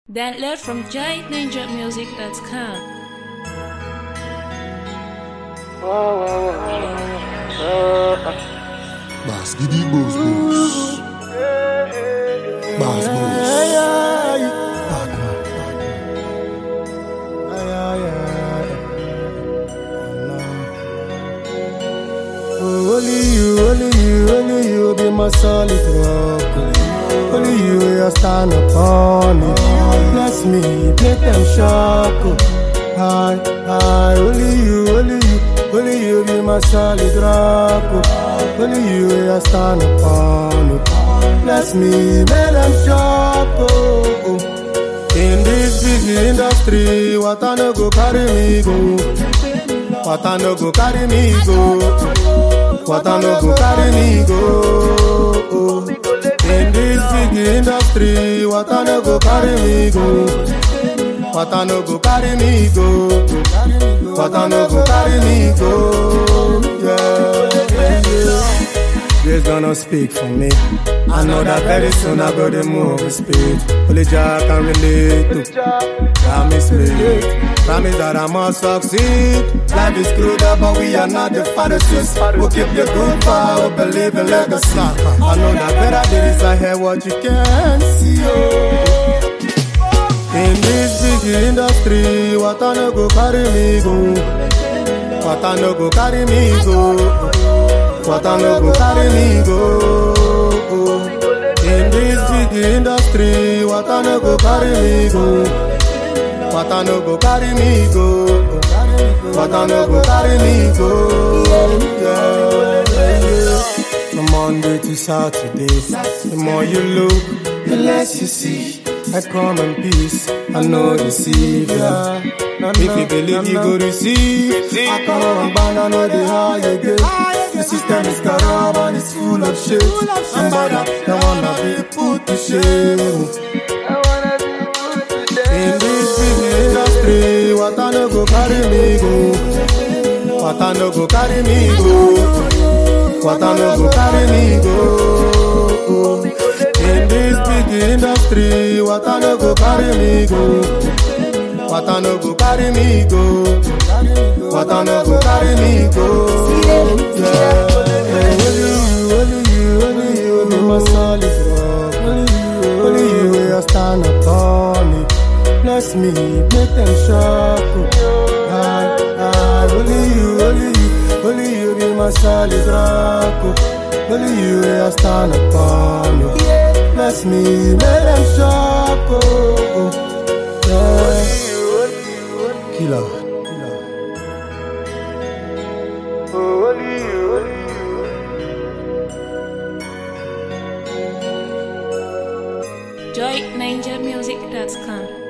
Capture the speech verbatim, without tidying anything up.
Download from joy ninja music dot com. Bass, giddy boss, boss. Bass, boss. Partner, Oh, only you, only you, only you be my solid rock. Only you, you stand upon it. Bless me, make them shock. I, I, only you, only you, only you be my solid rock. Only you, you stand upon it. Bless me, make them shock. In this big industry, what I no go carry me go. What I no go carry me go. What I no go carry me go. In this big industry, what I no go carry me go. What I no go carry me go. What I no go carry me go. Yeah, yeah. Grace gonna speak for me. I know that very soon I go to move with speed. Only Jah can relate to. Promise me, promise that I must succeed. Life is screwed up, but we are not the Pharisees. We'll keep the good power, believe in legacy. I know that better days ahead, what you can see. Oh. In this big industry, what I no go carry me go. What I no go carry me go. What I no go carry me go. In this big industry, what I no go carry me go. What I no go carry me go. What I no go carry me go. Yeah, yeah. From Monday to Saturday, the more you look, the less you see. I come in peace, I know the Savior. If you believe you go receive, I come on band, I know the high again. The system is corrupt and it's full of shit. I'm bad, I wanna be put to shame. In this big industry, what I no go carry me go. What I no go carry me go. What I no go carry me go. In this big industry, what I no go carry me go. What I no go carry me go. What I no go carry me go. Yeah. Only you, only you, only you be my solid rock. Only you, only you, I stand upon it. Bless me, make them shock. I, I, only you, only you, only you be my solid rock. Only you, I stand upon it. Bless me, make them shock. Yeah. Killer. Only you, only you. joy ninja music dot com.